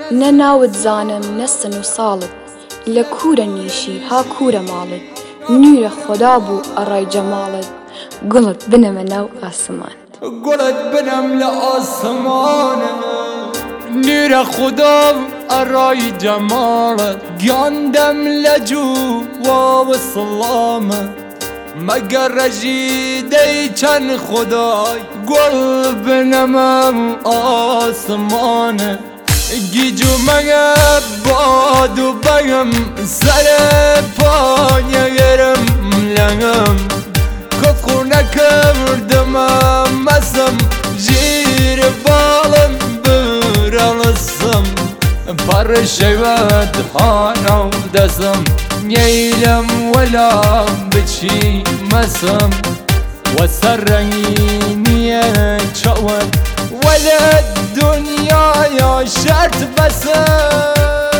نەناوت زانم نەسن و ساڵت لە کوورە نیشی ها کوورە ماڵت نورە خۆدا بوو ئەڕای جەماڵت گوڵت بنەمە ناو ئاسمان گوڵت بنەم لە ئاسمانە نورە خۆدا بوو ئەڕای جەماڵت گیاندەم لە جوواوە سڵامە مەگەر ڕەژی دەی چەند خۆدای گوڵ بنەمە ئاسمانە گیج و مەگە باد و بەگم سەرە پایەگەرم لەگەم کۆکو نەکردمە مەسم ژیر باڵم برەڵسم پەڕ شەوەت هانە و دەسم نەیلم وەلام بچی مەسم وەسەر ڕەنگینیە چاوت وەلە دنیایا شەرت بەسم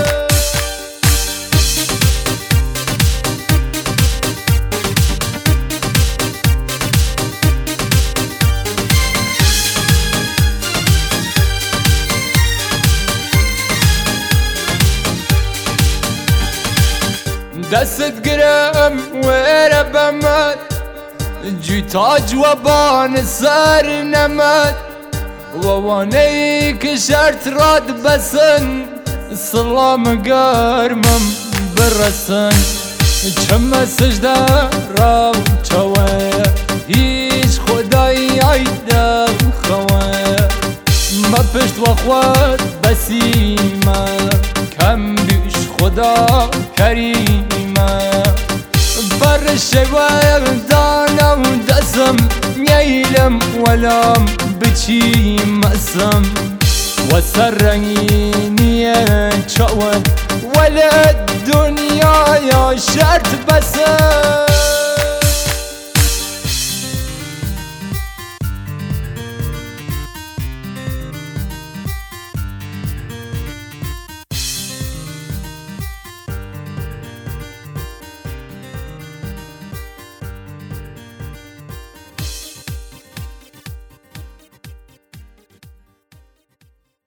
دەست گرم وێرە بەمەد جوتاج وەبان سەر نەمەد وەوانەی کە شەرت ڕات بەسن سڵامە گەرمم بڕەسن چەمە سژدە ڕاوچەوەیە هیچ خۆدایی ئایدەم خەوەیە مە پشت وەخوات بەسیمە کەم بیش خۆدا کەریمە بەڕ شەوەیە دانە و دەسم نەیلم وەلام بچی مەسم وەسەر ڕەنگینیە چاوت وەلە دنیایا شەرت بەسم